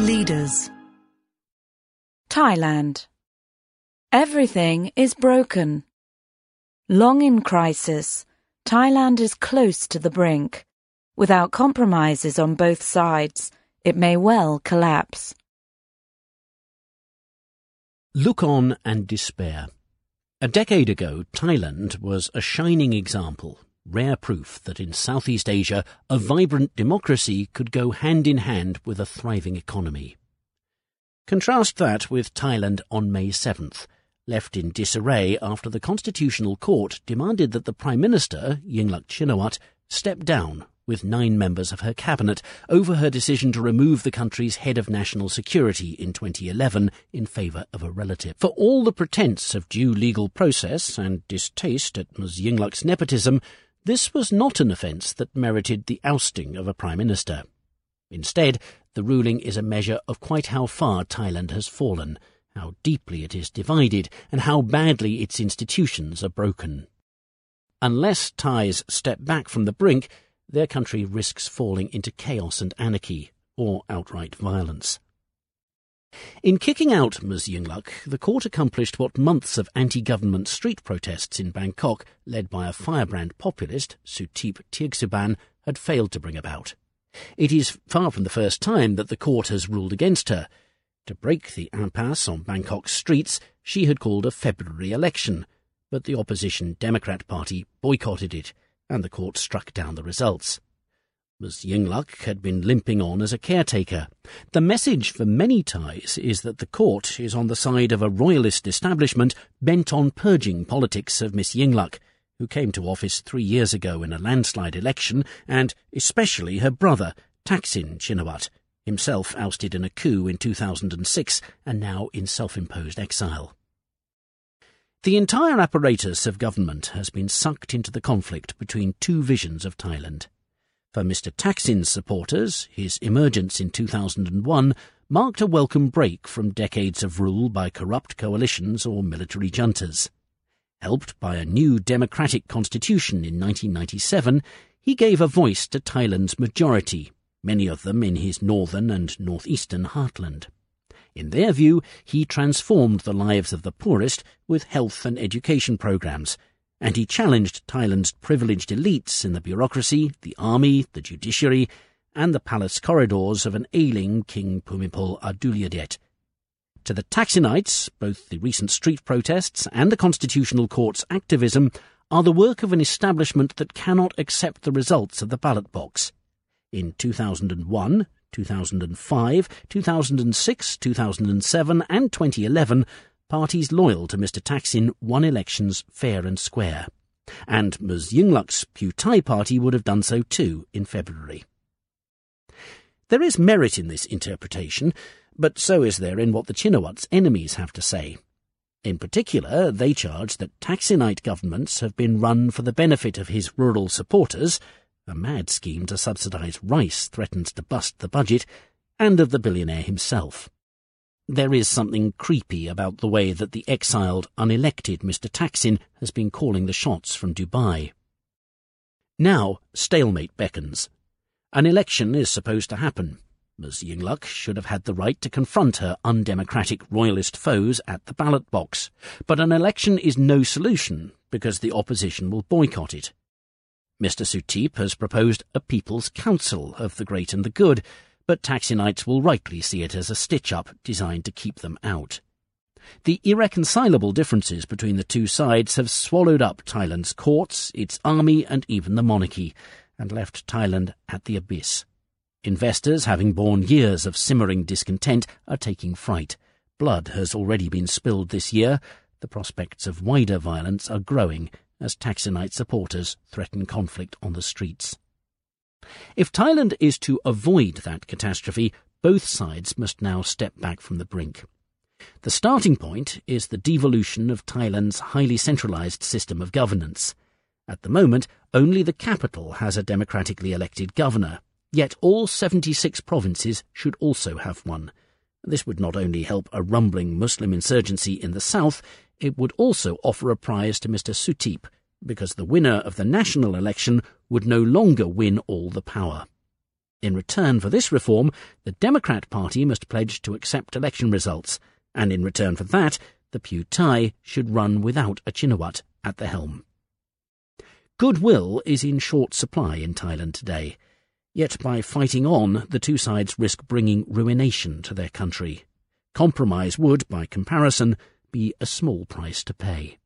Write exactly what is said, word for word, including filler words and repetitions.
Leaders. Thailand. Everything is broken. Long in crisis, Thailand is close to the brink. Without compromises on both sides, it may well collapse. Look on and despair. A decade ago, Thailand was a shining example, rare proof that in Southeast Asia a vibrant democracy could go hand in hand with a thriving economy. Contrast that with Thailand on May seventh, left in disarray after the Constitutional Court demanded that the Prime Minister, Yingluck Shinawatra, step down with nine members of her cabinet over her decision to remove the country's head of national security in twenty eleven in favour of a relative. For all the pretence of due legal process and distaste at Ms Yingluck's nepotism, this was not an offence that merited the ousting of a Prime Minister. Instead, the ruling is a measure of quite how far Thailand has fallen, how deeply it is divided, and how badly its institutions are broken. Unless Thais step back from the brink, their country risks falling into chaos and anarchy, or outright violence. In kicking out Ms Yingluck, the court accomplished what months of anti-government street protests in Bangkok, led by a firebrand populist, Suthep Thaugsuban, had failed to bring about. It is far from the first time that the court has ruled against her. To break the impasse on Bangkok's streets, she had called a February election, but the opposition Democrat Party boycotted it, and the court struck down the results. Ms Yingluck had been limping on as a caretaker. The message for many Thais is that the court is on the side of a royalist establishment bent on purging politics of Ms Yingluck, who came to office three years ago in a landslide election, and especially her brother, Thaksin Shinawatra, himself ousted in a coup in two thousand six and now in self-imposed exile. The entire apparatus of government has been sucked into the conflict between two visions of Thailand. For Mister Thaksin's supporters, his emergence in two thousand one marked a welcome break from decades of rule by corrupt coalitions or military juntas. Helped by a new democratic constitution in nineteen ninety-seven, he gave a voice to Thailand's majority, many of them in his northern and northeastern heartland. In their view, he transformed the lives of the poorest with health and education programs, and he challenged Thailand's privileged elites in the bureaucracy, the army, the judiciary, and the palace corridors of an ailing King Bhumibol Adulyadej. To the Thaksinites, both the recent street protests and the Constitutional Court's activism are the work of an establishment that cannot accept the results of the ballot box. In two thousand one, two thousand five, two thousand six, two thousand seven and twenty eleven, parties loyal to Mister Thaksin won elections fair and square, and Ms Yingluck's Pheu Thai party would have done so too in February. There is merit in this interpretation, but so is there in what the Chinawatras' enemies have to say. In particular, they charge that Thaksinite governments have been run for the benefit of his rural supporters. A mad scheme to subsidise rice threatens to bust the budget, and of the billionaire himself. There is something creepy about the way that the exiled, unelected Mister Thaksin has been calling the shots from Dubai. Now, stalemate beckons. An election is supposed to happen. Ms Yingluck should have had the right to confront her undemocratic royalist foes at the ballot box, but an election is no solution because the opposition will boycott it. Mister Suthep has proposed a People's Council of the Great and the Good, but Thaksinites will rightly see it as a stitch-up designed to keep them out. The irreconcilable differences between the two sides have swallowed up Thailand's courts, its army, and even the monarchy, and left Thailand at the abyss. Investors, having borne years of simmering discontent, are taking fright. Blood has already been spilled this year. The prospects of wider violence are growing as Thaksinite supporters threaten conflict on the streets. If Thailand is to avoid that catastrophe, both sides must now step back from the brink. The starting point is the devolution of Thailand's highly centralised system of governance. At the moment, only the capital has a democratically elected governor, yet all seventy-six provinces should also have one. This would not only help a rumbling Muslim insurgency in the south, it would also offer a prize to Mister Suthep, because the winner of the national election would no longer win all the power. In return for this reform, the Democrat Party must pledge to accept election results, and in return for that, the Pheu Thai should run without a Chinawat at the helm. Goodwill is in short supply in Thailand today, yet by fighting on, the two sides risk bringing ruination to their country. Compromise would, by comparison, be a small price to pay.